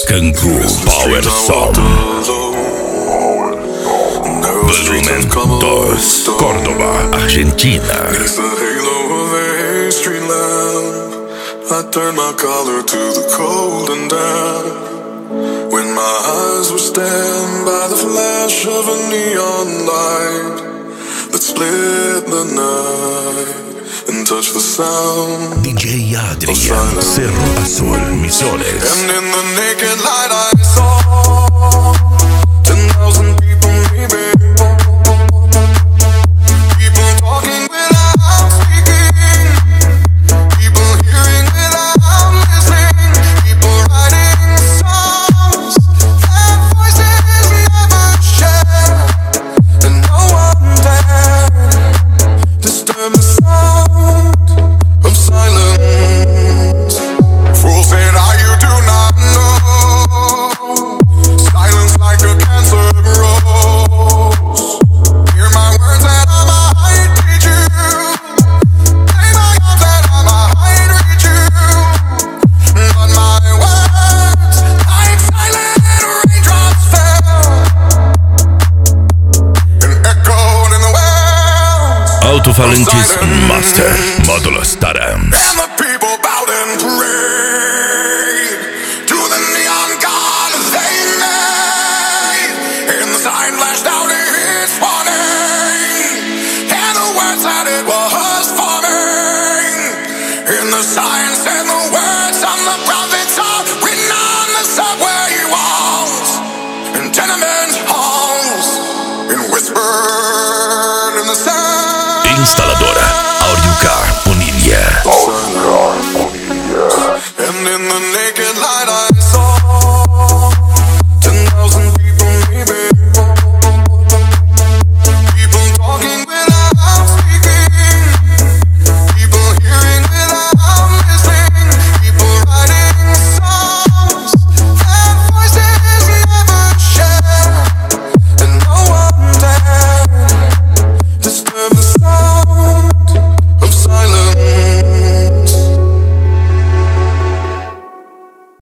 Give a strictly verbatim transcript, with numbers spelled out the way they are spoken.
Kanku Power Song. Volumen dos, Córdoba, Argentina. It's the halo of a street lamp. I turned my collar to the cold and damp. When my eyes were stabbed by the flash of a neon light that split the night and touched the sound. D J Adrian, Cerro Azul, Misiones. And in the naked light I saw ten thousand people maybe. People talking without speaking. People hearing without listening. People writing songs their voices never shared. And no one dared disturb the sound of silence. Fool said, "Ah, you do not know. Silence like a cancer grows. Hear my words and I might reach you. Lay my arms and I might reach you. But my words, like silent raindrops, fell and echoed in the wells. Alto-Falanges Master, Modulo Starem. And the people bowed and prayed to the neon god they made. And the sign flashed out its warning, and the words that it was forming. And the sign said,